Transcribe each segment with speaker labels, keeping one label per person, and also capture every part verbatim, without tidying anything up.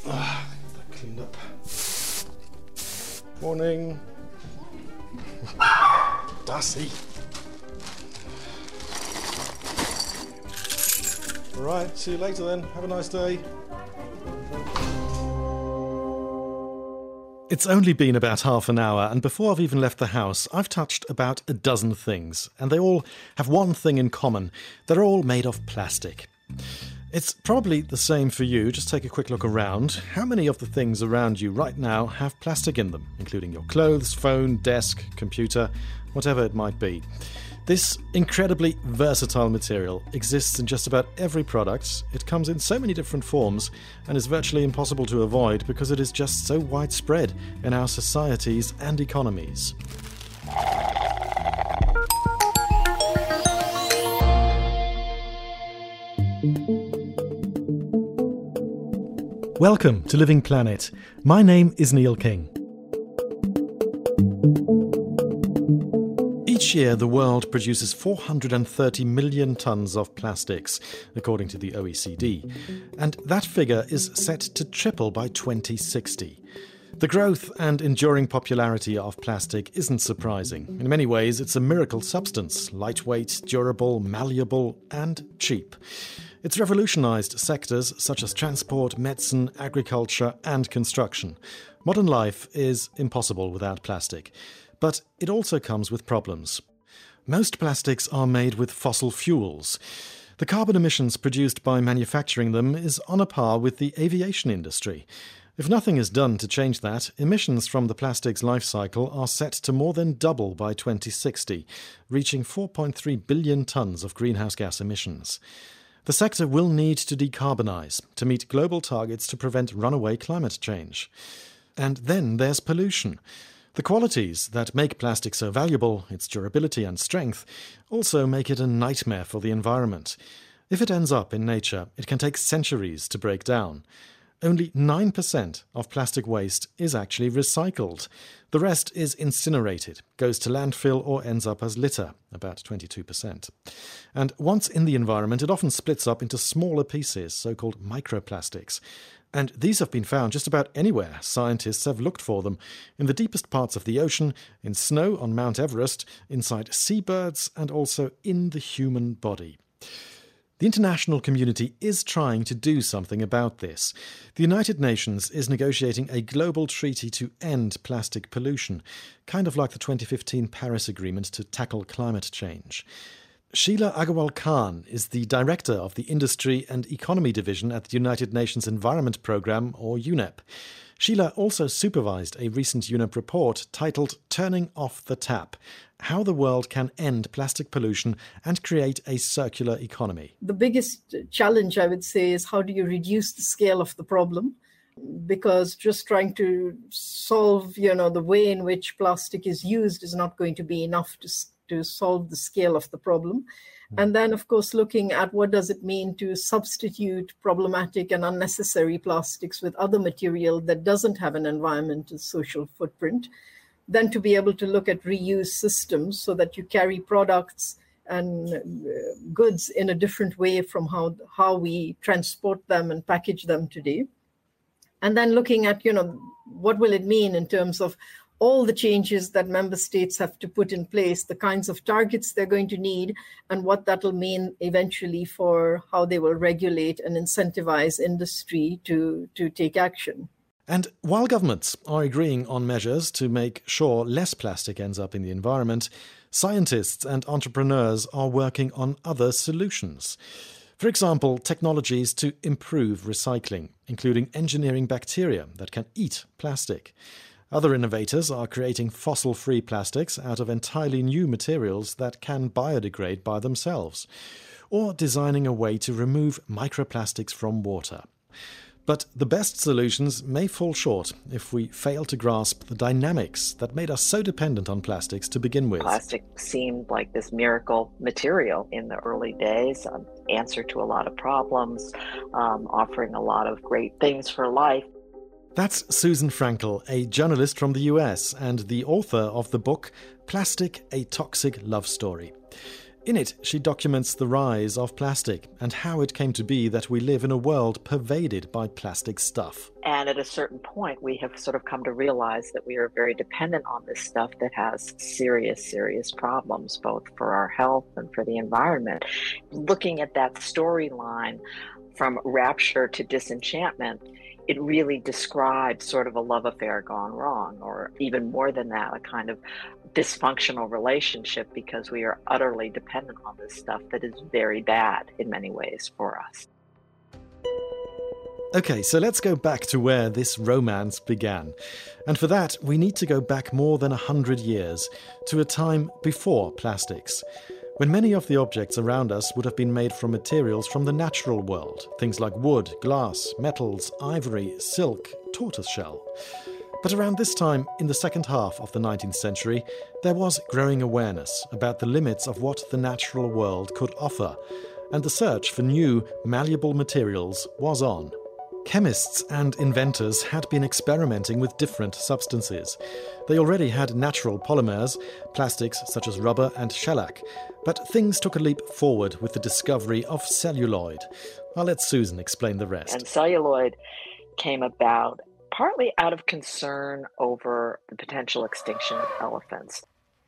Speaker 1: Ah, get that cleaned up. Morning. Darcy. All right, see you later then. Have a nice day. It's only been about half an hour, and before I've even left the house, I've touched about a dozen things, and they all have one thing in common. They're all made of plastic. It's probably the same for you. Just take a quick look around. How many of the things around you right now have plastic in them, including your clothes, phone, desk, computer, whatever it might be? This incredibly versatile material exists in just about every product. It comes in so many different forms and is virtually impossible to avoid because it is just so widespread in our societies and economies. Welcome to Living Planet. My name is Neil King. Each year, the world produces four hundred thirty million tonnes of plastics, according to the O E C D, and that figure is set to triple by twenty sixty. The growth and enduring popularity of plastic isn't surprising. In many ways, it's a miracle substance, lightweight, durable, malleable, and cheap. It's revolutionised sectors such as transport, medicine, agriculture, and construction. Modern life is impossible without plastic. But it also comes with problems. Most plastics are made with fossil fuels. The carbon emissions produced by manufacturing them is on a par with the aviation industry. If nothing is done to change that, emissions from the plastic's life cycle are set to more than double by twenty sixty, reaching four point three billion tonnes of greenhouse gas emissions. The sector will need to decarbonise to meet global targets to prevent runaway climate change. And then there's pollution. The qualities that make plastic so valuable, its durability and strength, also make it a nightmare for the environment. If it ends up in nature, it can take centuries to break down. Only nine percent of plastic waste is actually recycled. The rest is incinerated, goes to landfill or ends up as litter, about twenty-two percent. And once in the environment, it often splits up into smaller pieces, so-called microplastics. And these have been found just about anywhere scientists have looked for them, in the deepest parts of the ocean, in snow on Mount Everest, inside seabirds, and also in the human body. The international community is trying to do something about this. The United Nations is negotiating a global treaty to end plastic pollution, kind of like the twenty fifteen Paris Agreement to tackle climate change. Sheila Agarwal Khan is the director of the Industry and Economy Division at the United Nations Environment Programme, or U N E P. Sheila also supervised a recent U N E P report titled Turning Off the Tap: How the World Can End Plastic Pollution and Create a Circular Economy.
Speaker 2: The biggest challenge, I would say, is how do you reduce the scale of the problem? Because just trying to solve, you know, the way in which plastic is used is not going to be enough to to solve the scale of the problem. And then, of course, looking at what does it mean to substitute problematic and unnecessary plastics with other material that doesn't have an environmental social footprint. Then to be able to look at reuse systems so that you carry products and goods in a different way from how, how we transport them and package them today. And then looking at, you know, what will it mean in terms of all the changes that member states have to put in place, the kinds of targets they're going to need, and what that will mean eventually for how they will regulate and incentivize industry to, to take action.
Speaker 1: And while governments are agreeing on measures to make sure less plastic ends up in the environment, scientists and entrepreneurs are working on other solutions. For example, technologies to improve recycling, including engineering bacteria that can eat plastic. Other innovators are creating fossil-free plastics out of entirely new materials that can biodegrade by themselves, or designing a way to remove microplastics from water. But the best solutions may fall short if we fail to grasp the dynamics that made us so dependent on plastics to begin with.
Speaker 3: Plastic seemed like this miracle material in the early days, an answer to a lot of problems, um, offering a lot of great things for life.
Speaker 1: That's Susan Frankel, a journalist from the U S and the author of the book Plastic: A Toxic Love Story. In it, she documents the rise of plastic and how it came to be that we live in a world pervaded by plastic stuff.
Speaker 3: And at a certain point, we have sort of come to realize that we are very dependent on this stuff that has serious, serious problems, both for our health and for the environment. Looking at that storyline from rapture to disenchantment, it really describes sort of a love affair gone wrong, or even more than that, a kind of dysfunctional relationship, because we are utterly dependent on this stuff that is very bad in many ways for us.
Speaker 1: Okay, so let's go back to where this romance began. And for that, we need to go back more than a hundred years, to a time before plastics, when many of the objects around us would have been made from materials from the natural world, things like wood, glass, metals, ivory, silk, tortoiseshell. But around this time, in the second half of the nineteenth century, there was growing awareness about the limits of what the natural world could offer, and the search for new, malleable materials was on. Chemists and inventors had been experimenting with different substances. They already had natural polymers, plastics such as rubber and shellac, but things took a leap forward with the discovery of celluloid. I'll let Susan explain the rest.
Speaker 3: And celluloid came about partly out of concern over the potential extinction of elephants.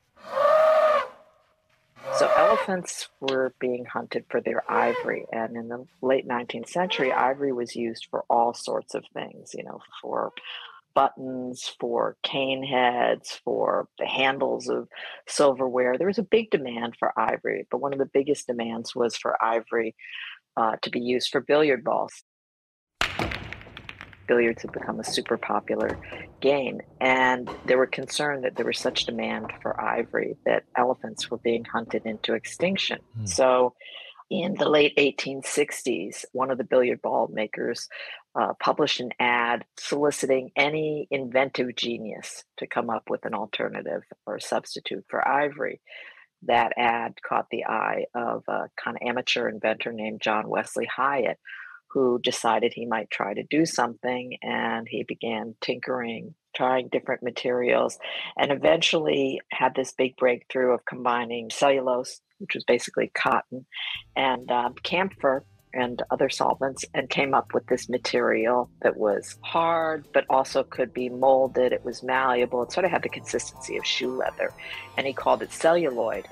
Speaker 3: So elephants were being hunted for their ivory, and in the late nineteenth century, ivory was used for all sorts of things, you know, for buttons, for cane heads, for the handles of silverware. There was a big demand for ivory, but one of the biggest demands was for ivory uh, to be used for billiard balls. Billiards had become a super popular game, and they were concerned that there was such demand for ivory that elephants were being hunted into extinction. Mm. So in the late eighteen sixties, one of the billiard ball makers uh, published an ad soliciting any inventive genius to come up with an alternative or a substitute for ivory. That ad caught the eye of a kind of amateur inventor named John Wesley Hyatt, who decided he might try to do something, and he began tinkering, trying different materials, and eventually had this big breakthrough of combining cellulose, which was basically cotton, and um, camphor and other solvents, and came up with this material that was hard, but also could be molded. It was malleable. It sort of had the consistency of shoe leather, and he called it celluloid.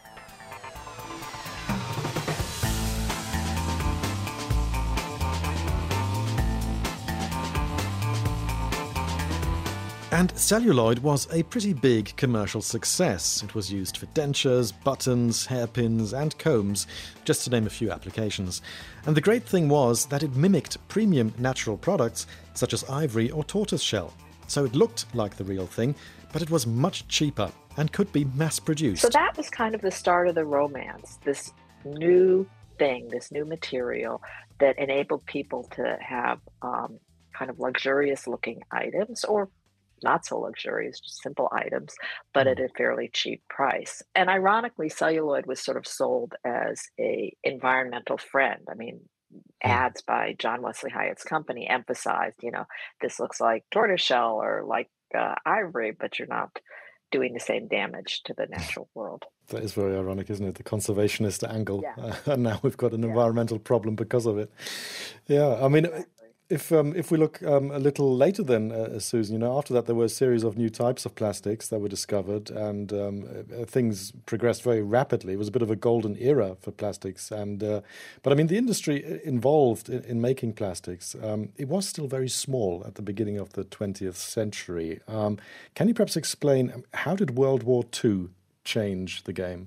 Speaker 1: And celluloid was a pretty big commercial success. It was used for dentures, buttons, hairpins, and combs, just to name a few applications. And the great thing was that it mimicked premium natural products such as ivory or tortoiseshell. So it looked like the real thing, but it was much cheaper and could be mass-produced.
Speaker 3: So that was kind of the start of the romance, this new thing, this new material that enabled people to have um, kind of luxurious-looking items, or not so luxurious, just simple items, but at a fairly cheap price. And ironically, celluloid was sort of sold as a environmental friend. I mean, ads by John Wesley Hyatt's company emphasized, you know, this looks like tortoiseshell or like uh, ivory, but you're not doing the same damage to the natural world.
Speaker 1: That is very ironic, isn't it? The conservationist angle.
Speaker 3: Yeah.
Speaker 1: Uh, and now we've got an
Speaker 3: yeah.
Speaker 1: environmental problem because of it. Yeah, I mean... Exactly. If um, if we look um, a little later then, uh, Susan, you know, after that there were a series of new types of plastics that were discovered, and um, uh, things progressed very rapidly. It was a bit of a golden era for plastics. and uh, But I mean, the industry involved in, in making plastics, um, it was still very small at the beginning of the twentieth century. Um, can you perhaps explain, how did World War Two change the game?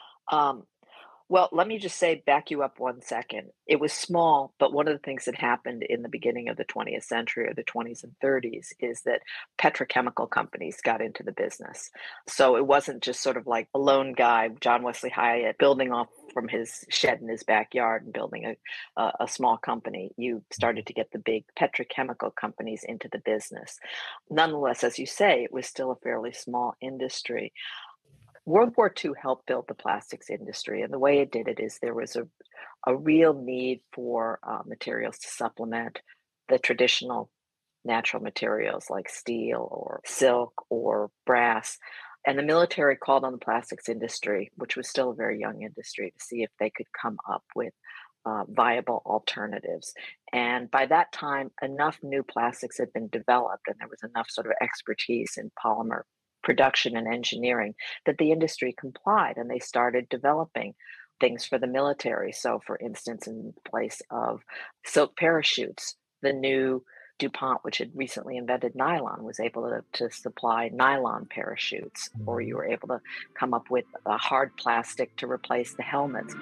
Speaker 3: Um. Well, let me just say, back you up one second. It was small, but one of the things that happened in the beginning of the twentieth century, or the twenties and thirties, is that petrochemical companies got into the business. So it wasn't just sort of like a lone guy, John Wesley Hyatt, building off from his shed in his backyard and building a, a, a small company. You started to get the big petrochemical companies into the business. Nonetheless, as you say, it was still a fairly small industry. World War Two helped build the plastics industry, and the way it did it is there was a, a real need for uh, materials to supplement the traditional natural materials like steel or silk or brass. And the military called on the plastics industry, which was still a very young industry, to see if they could come up with uh, viable alternatives. And by that time, enough new plastics had been developed, and there was enough sort of expertise in polymer production and engineering that the industry complied, and they started developing things for the military. So, for instance, in place of silk parachutes, the new DuPont, which had recently invented nylon, was able to, to supply nylon parachutes, or you were able to come up with a hard plastic to replace the helmets.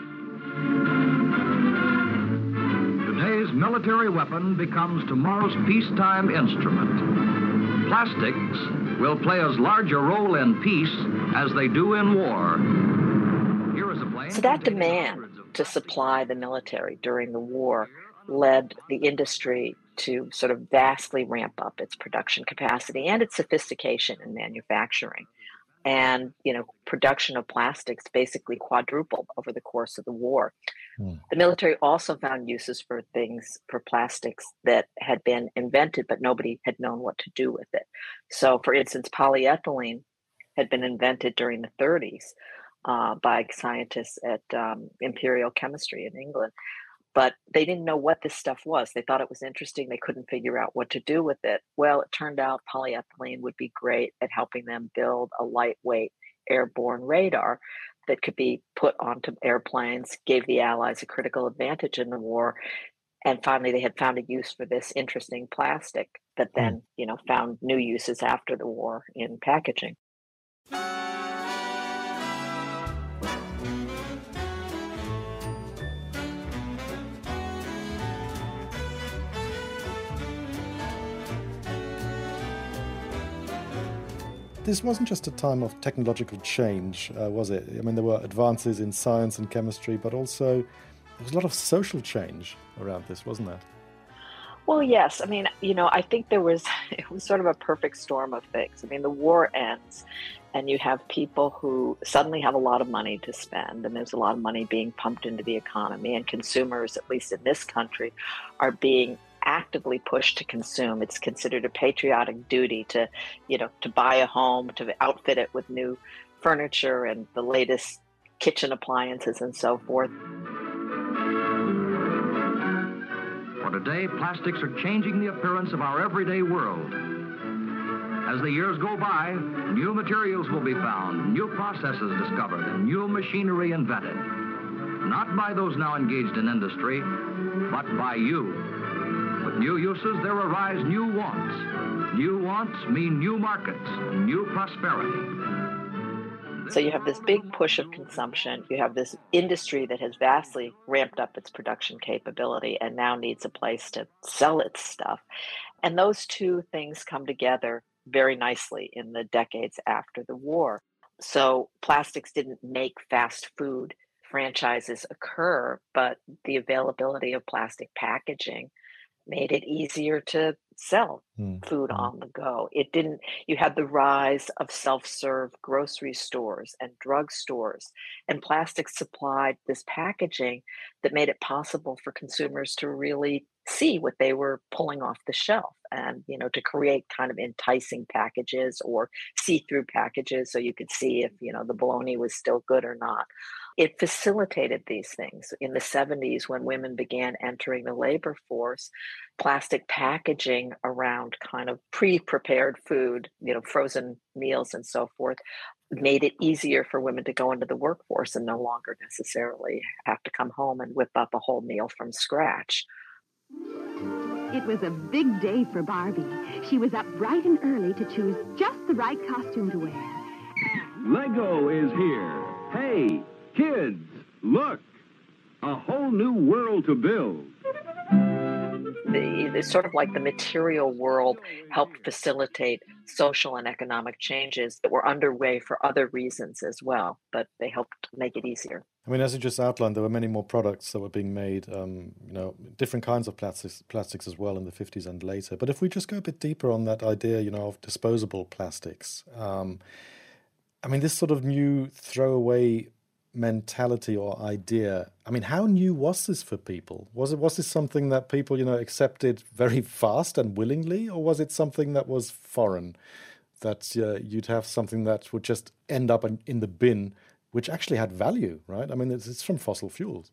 Speaker 4: Today's military weapon becomes tomorrow's peacetime instrument. Plastics will play as large a role in peace as they do in war. Here is a plane.
Speaker 3: So that demand to supply the military during the war led the industry to sort of vastly ramp up its production capacity and its sophistication in manufacturing. And, you know, production of plastics basically quadrupled over the course of the war. Mm. The military also found uses for things, for plastics that had been invented, but nobody had known what to do with it. So, for instance, polyethylene had been invented during the thirties uh, by scientists at um, Imperial Chemistry in England. But they didn't know what this stuff was. They thought it was interesting. They couldn't figure out what to do with it. Well, it turned out polyethylene would be great at helping them build a lightweight airborne radar that could be put onto airplanes, gave the Allies a critical advantage in the war. And finally, they had found a use for this interesting plastic that then, mm. you know, found new uses after the war in packaging.
Speaker 1: This wasn't just a time of technological change, uh, was it? I mean, there were advances in science and chemistry, but also there was a lot of social change around this, wasn't there?
Speaker 3: Well, yes. I mean, you know, I think there was, it was sort of a perfect storm of things. I mean, the war ends and you have people who suddenly have a lot of money to spend, and there's a lot of money being pumped into the economy, and consumers, at least in this country, are being actively pushed to consume. It's considered a patriotic duty to, you know, to buy a home, to outfit it with new furniture and the latest kitchen appliances and so forth.
Speaker 4: For today, plastics are changing the appearance of our everyday world. As the years go by, new materials will be found, new processes discovered, and new machinery invented. Not by those now engaged in industry, but by you. With new uses, there arise new wants. New wants mean new markets, new prosperity.
Speaker 3: So you have this big push of consumption. You have this industry that has vastly ramped up its production capability and now needs a place to sell its stuff. And those two things come together very nicely in the decades after the war. So plastics didn't make fast food franchises occur, but the availability of plastic packaging made it easier to sell mm. food mm. on the go. It didn't, you had the rise of self-serve grocery stores and drugstores, and plastic supplied this packaging that made it possible for consumers to really see what they were pulling off the shelf, and, you know, to create kind of enticing packages or see-through packages so you could see if, you know, the bologna was still good or not. It facilitated these things. In the seventies, when women began entering the labor force, plastic packaging around kind of pre-prepared food, you know, frozen meals and so forth, made it easier for women to go into the workforce and no longer necessarily have to come home and whip up a whole meal from scratch.
Speaker 5: It was a big day for Barbie. She was up bright and early to choose just the right costume to wear.
Speaker 6: Lego is here. Hey, kids, look. A whole new world to build.
Speaker 3: The, the sort of like the material world helped facilitate social and economic changes that were underway for other reasons as well, but they helped make it easier.
Speaker 1: I mean, as you just outlined, there were many more products that were being made, um, you know, different kinds of plastics, plastics as well in the fifties and later. But if we just go a bit deeper on that idea, you know, of disposable plastics, um, I mean, this sort of new throwaway mentality or idea, I mean, how new was this for people? Was it was this something that people, you know, accepted very fast and willingly, or was it something that was foreign that uh, you'd have something that would just end up in, in the bin, which actually had value, right? I mean, it's, it's from fossil fuels.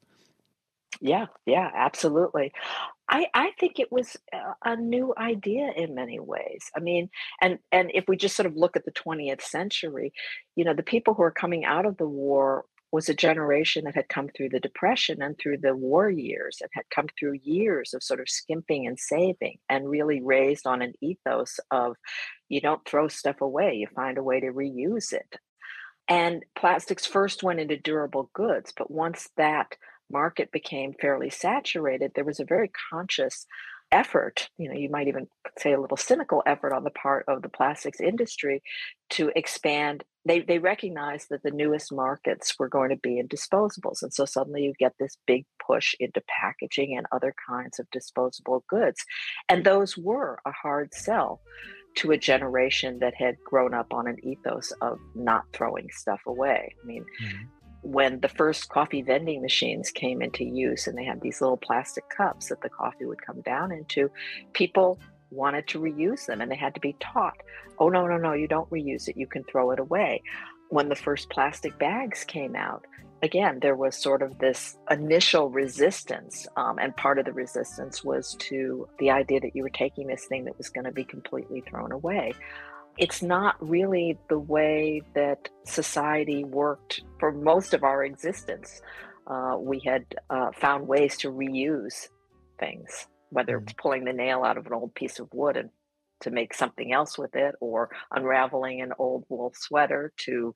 Speaker 3: Yeah, yeah, absolutely. I, I think it was a, a new idea in many ways. I mean, and and if we just sort of look at the twentieth century, you know, the people who are coming out of the war was a generation that had come through the Depression and through the war years and had come through years of sort of skimping and saving and really raised on an ethos of you don't throw stuff away, you find a way to reuse it. And plastics first went into durable goods, but once that market became fairly saturated, there was a very conscious effort, you know, you might even say a little cynical effort on the part of the plastics industry to expand. They they recognized that the newest markets were going to be in disposables. And so suddenly you get this big push into packaging and other kinds of disposable goods. And those were a hard sell to a generation that had grown up on an ethos of not throwing stuff away. I mean, mm-hmm. when the first coffee vending machines came into use and they had these little plastic cups that the coffee would come down into, people wanted to reuse them and they had to be taught, oh, no, no, no, you don't reuse it, you can throw it away. When the first plastic bags came out, again, there was sort of this initial resistance, um, and part of the resistance was to the idea that you were taking this thing that was going to be completely thrown away. It's not really the way that society worked for most of our existence. Uh, we had uh, found ways to reuse things, whether it's pulling the nail out of an old piece of wood and to make something else with it, or unraveling an old wool sweater to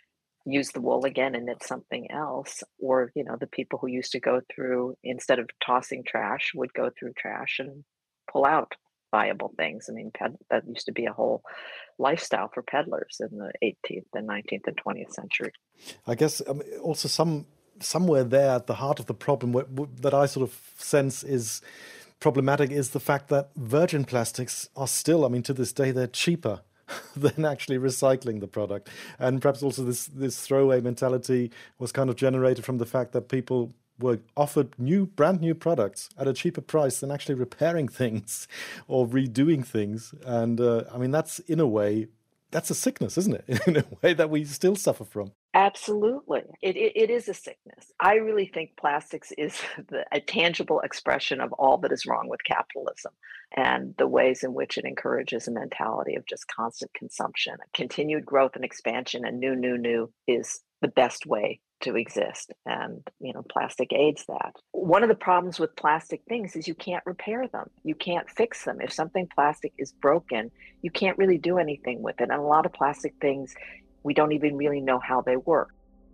Speaker 3: use the wool again and knit something else. Or, you know, the people who used to go through, instead of tossing trash, would go through trash and pull out viable things. I mean, ped- that used to be a whole lifestyle for peddlers in the eighteenth and nineteenth and twentieth century.
Speaker 1: I guess um, also some somewhere there at the heart of the problem w- w- that I sort of sense is problematic is the fact that virgin plastics are still, I mean, to this day, they're cheaper than actually recycling the product. And perhaps also this, this throwaway mentality was kind of generated from the fact that people were offered new, brand new products at a cheaper price than actually repairing things or redoing things. And uh, I mean, that's in a way, that's a sickness, isn't it? In a way that we still suffer from.
Speaker 3: Absolutely. It, it, it is a sickness. I really think plastics is the, a tangible expression of all that is wrong with capitalism and the ways in which it encourages a mentality of just constant consumption. Continued growth and expansion and new, new, new is the best way to exist. And, you know, plastic aids that. One of the problems with plastic things is you can't repair them. You can't fix them. If something plastic is broken, you can't really do anything with it. And a lot of plastic things, we don't even really know how they work.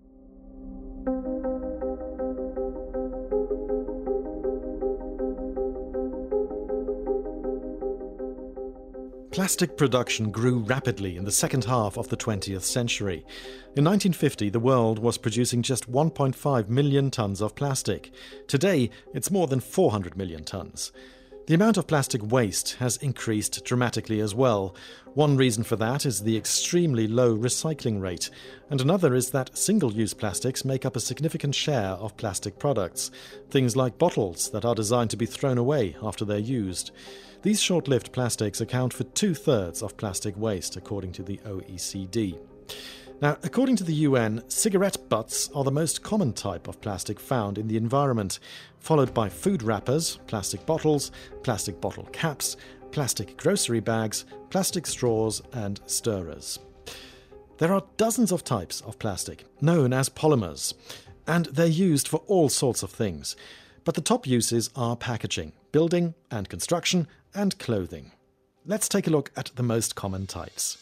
Speaker 1: Plastic production grew rapidly in the second half of the twentieth century. In nineteen fifty, the world was producing just one point five million tons of plastic. Today, it's more than four hundred million tons. The amount of plastic waste has increased dramatically as well. One reason for that is the extremely low recycling rate, and another is that single-use plastics make up a significant share of plastic products, things like bottles that are designed to be thrown away after they're used. These short-lived plastics account for two-thirds of plastic waste, according to the O E C D. Now, according to the U N, cigarette butts are the most common type of plastic found in the environment, followed by food wrappers, plastic bottles, plastic bottle caps, plastic grocery bags, plastic straws, and stirrers. There are dozens of types of plastic, known as polymers, and they're used for all sorts of things. But the top uses are packaging, building and construction, and clothing. Let's take a look at the most common types.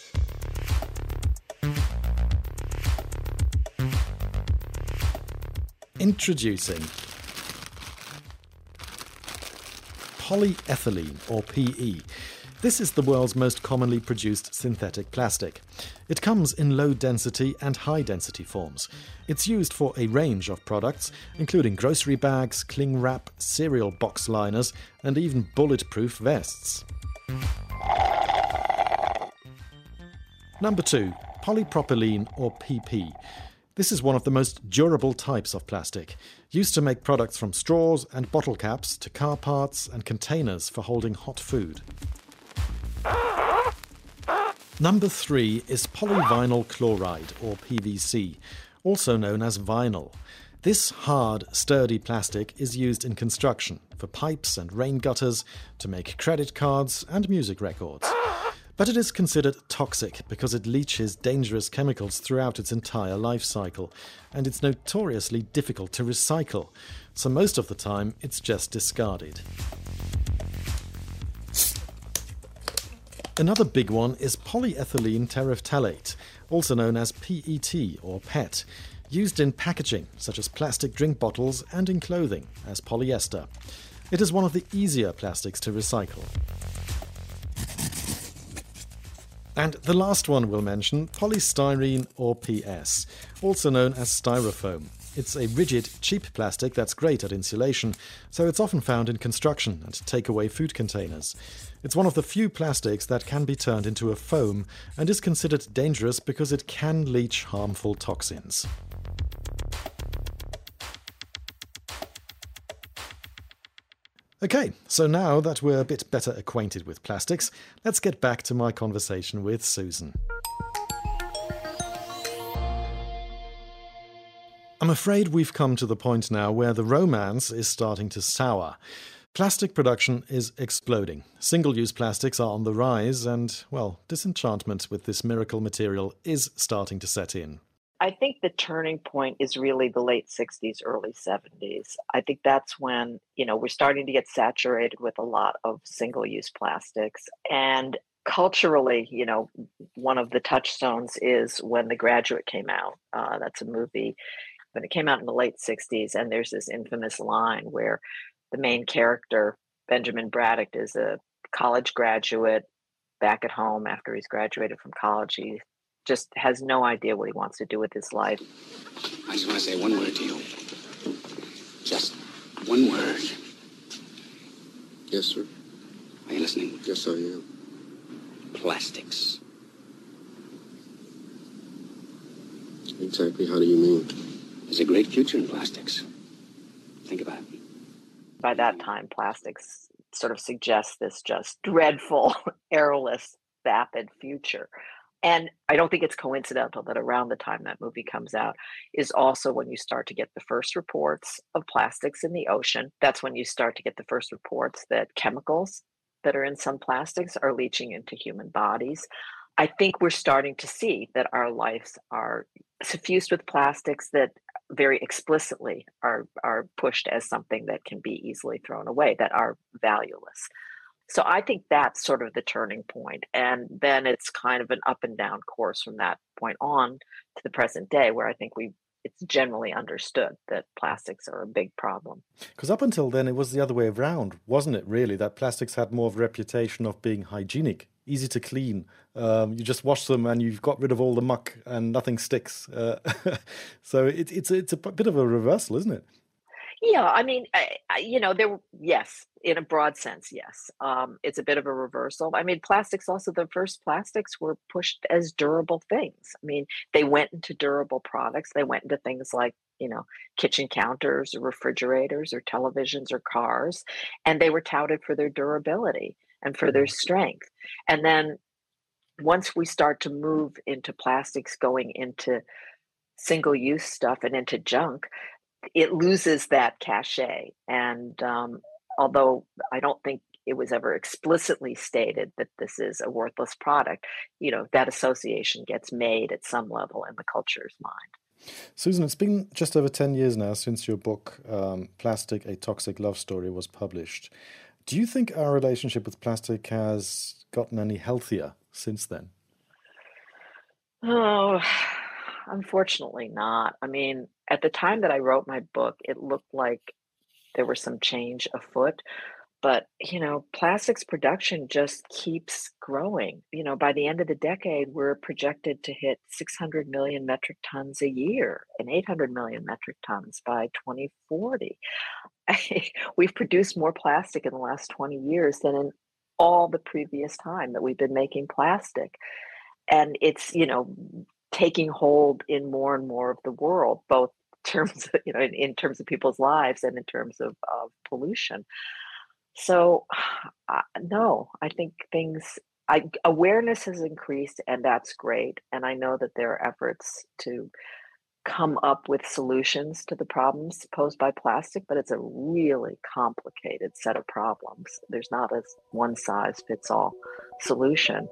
Speaker 1: Introducing polyethylene, or P E. This is the world's most commonly produced synthetic plastic. It comes in low-density and high-density forms. It's used for a range of products, including grocery bags, cling wrap, cereal box liners, and even bulletproof vests. Number two, polypropylene, or P P. This is one of the most durable types of plastic, used to make products from straws and bottle caps to car parts and containers for holding hot food. Number three is polyvinyl chloride, or P V C, also known as vinyl. This hard, sturdy plastic is used in construction, for pipes and rain gutters, to make credit cards and music records. But it is considered toxic because it leaches dangerous chemicals throughout its entire life cycle, and it's notoriously difficult to recycle, so most of the time it's just discarded. Another big one is polyethylene terephthalate, also known as P E T or P E T, used in packaging such as plastic drink bottles and in clothing as polyester. It is one of the easier plastics to recycle. And the last one we'll mention, polystyrene or P S, also known as styrofoam. It's a rigid, cheap plastic that's great at insulation, so it's often found in construction and takeaway food containers. It's one of the few plastics that can be turned into a foam and is considered dangerous because it can leach harmful toxins. Okay, so now that we're a bit better acquainted with plastics, let's get back to my conversation with Susan. I'm afraid we've come to the point now where the romance is starting to sour. Plastic production is exploding. Single-use plastics are on the rise and, well, disenchantment with this miracle material is starting to set in.
Speaker 3: I think the turning point is really the late sixties, early seventies. I think that's when, you know, we're starting to get saturated with a lot of single-use plastics. And culturally, you know, one of the touchstones is when The Graduate came out. Uh, that's a movie when it came out in the late sixties. And there's this infamous line where the main character, Benjamin Braddock, is a college graduate back at home after he's graduated from college. He just has no idea what he wants to do with his life.
Speaker 7: I just want to say one word to you. Just one word.
Speaker 8: Yes, sir.
Speaker 7: Are you listening?
Speaker 8: Yes, I am.
Speaker 7: Plastics.
Speaker 8: Exactly how do you mean?
Speaker 7: There's a great future in plastics. Think about it.
Speaker 3: By that time, plastics sort of suggests this just dreadful, airless, vapid future. And I don't think it's coincidental that around the time that movie comes out is also when you start to get the first reports of plastics in the ocean. That's when you start to get the first reports that chemicals that are in some plastics are leaching into human bodies. I think we're starting to see that our lives are suffused with plastics that very explicitly are, are pushed as something that can be easily thrown away, that are valueless. So I think that's sort of the turning point. And then it's kind of an up and down course from that point on to the present day, where I think we it's generally understood that plastics are a big problem.
Speaker 1: Because up until then, it was the other way around, wasn't it, really? That plastics had more of a reputation of being hygienic, easy to clean. Um, you just wash them and you've got rid of all the muck and nothing sticks. Uh, so it, it's, it's a bit of a reversal, isn't it?
Speaker 3: Yeah, I mean, I, I, you know, there. Yes, in a broad sense, yes. Um, it's a bit of a reversal. I mean, plastics also, the first plastics were pushed as durable things. I mean, they went into durable products. They went into things like, you know, kitchen counters or refrigerators or televisions or cars, and they were touted for their durability and for their strength. And then once we start to move into plastics going into single-use stuff and into junk, it loses that cachet. And um, although I don't think it was ever explicitly stated that this is a worthless product, you know, that association gets made at some level in the culture's mind.
Speaker 1: Susan, it's been just over ten years now since your book, um, Plastic, A Toxic Love Story, was published. Do you think our relationship with plastic has gotten any healthier since then?
Speaker 3: Oh, unfortunately not. I mean, at the time that I wrote my book, it looked like there was some change afoot. But, you know, plastics production just keeps growing. You know, by the end of the decade, we're projected to hit six hundred million metric tons a year and eight hundred million metric tons by twenty forty. We've produced more plastic in the last twenty years than in all the previous time that we've been making plastic. And it's, you know, taking hold in more and more of the world, both in terms of, you know, in, in terms of people's lives and in terms of, of pollution. So, uh, no, I think things I, awareness has increased, and that's great. And I know that there are efforts to come up with solutions to the problems posed by plastic, but it's a really complicated set of problems. There's not a one-size-fits-all solution.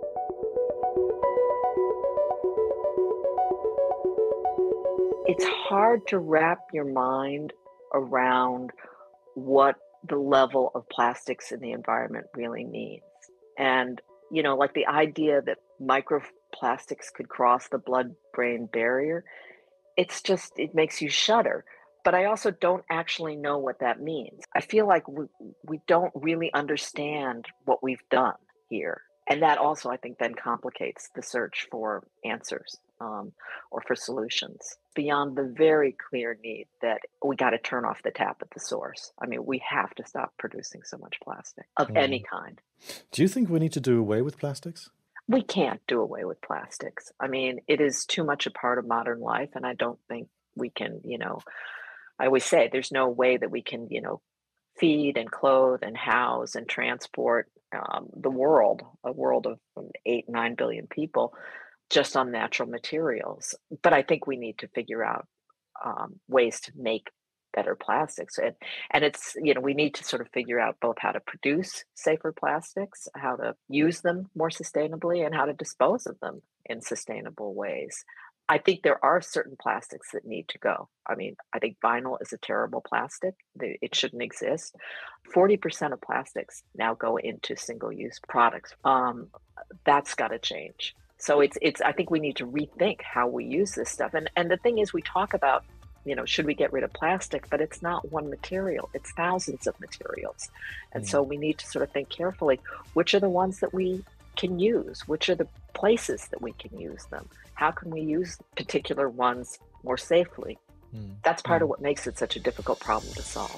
Speaker 3: It's hard to wrap your mind around what the level of plastics in the environment really means. And, you know, like the idea that microplastics could cross the blood-brain barrier, it's just, it makes you shudder. But I also don't actually know what that means. I feel like we, we don't really understand what we've done here. And that also, I think, then complicates the search for answers um, or for solutions beyond the very clear need that we got to turn off the tap at the source. I mean, we have to stop producing so much plastic of mm. any kind.
Speaker 1: Do you think we need to do away with plastics?
Speaker 3: We can't do away with plastics. I mean, it is too much a part of modern life, and I don't think we can, you know, I always say there's no way that we can, you know, feed and clothe and house and transport um, the world, a world of eight, nine billion people, just on natural materials. But I think we need to figure out um, ways to make better plastics. And, and it's, you know, we need to sort of figure out both how to produce safer plastics, how to use them more sustainably, and how to dispose of them in sustainable ways. I think there are certain plastics that need to go. I mean, I think vinyl is a terrible plastic. It shouldn't exist. forty percent of plastics now go into single-use products. Um, that's got to change. So it's, it's, I think we need to rethink how we use this stuff. And, and the thing is, we talk about, you know, should we get rid of plastic? But it's not one material, it's thousands of materials. And mm. so we need to sort of think carefully, which are the ones that we can use? Which are the places that we can use them? How can we use particular ones more safely? Mm. That's part mm. of what makes it such a difficult problem to solve.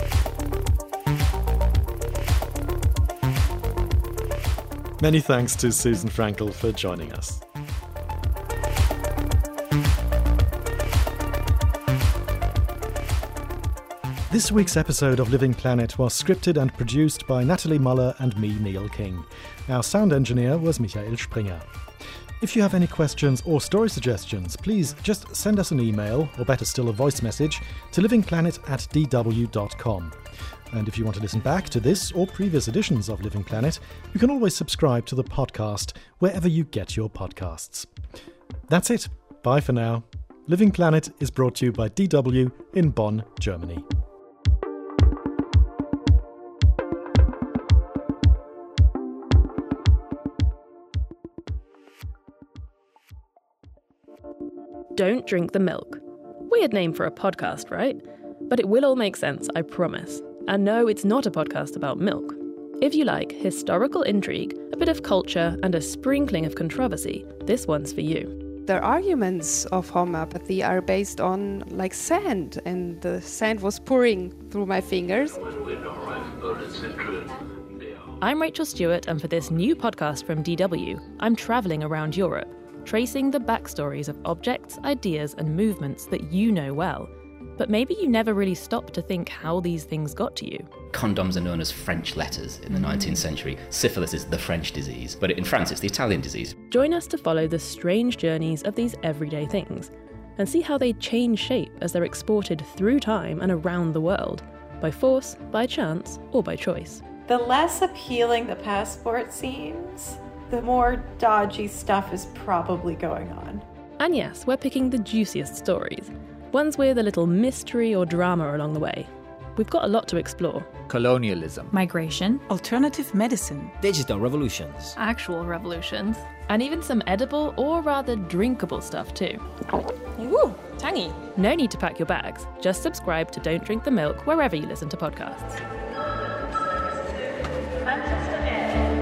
Speaker 1: Many thanks to Susan Frankel for joining us. This week's episode of Living Planet was scripted and produced by Natalie Muller and me, Neil King. Our sound engineer was Michael Springer. If you have any questions or story suggestions, please just send us an email, or better still a voice message, to livingplanet at d w dot com. And if you want to listen back to this or previous editions of Living Planet, you can always subscribe to the podcast wherever you get your podcasts. That's it. Bye for now. Living Planet is brought to you by D W in Bonn, Germany.
Speaker 8: Don't Drink the Milk. Weird name for a podcast, right? But it will all make sense, I promise. And no, it's not a podcast about milk. If you like historical intrigue, a bit of culture, and a sprinkling of controversy, this one's for you.
Speaker 9: The arguments of homeopathy are based on, like, sand, and the sand was pouring through my fingers.
Speaker 8: I'm Rachel Stewart, and for this new podcast from D W, I'm travelling around Europe, tracing the backstories of objects, ideas, and movements that you know well. But maybe you never really stopped to think how these things got to you.
Speaker 10: Condoms are known as French letters in the nineteenth century. Syphilis is the French disease, but in France it's the Italian disease.
Speaker 8: Join us to follow the strange journeys of these everyday things and see how they change shape as they're exported through time and around the world, by force, by chance, or by choice.
Speaker 11: The less appealing the passport seems, the more dodgy stuff is probably going on.
Speaker 8: And yes, we're picking the juiciest stories, ones with a little mystery or drama along the way. We've got a lot to explore.
Speaker 12: Colonialism.
Speaker 13: Migration. Alternative medicine.
Speaker 14: Digital revolutions.
Speaker 13: Actual revolutions.
Speaker 8: And even some edible or rather drinkable stuff too.
Speaker 13: Ooh, tangy.
Speaker 8: No need to pack your bags. Just subscribe to Don't Drink the Milk wherever you listen to podcasts.
Speaker 15: Manchester Air.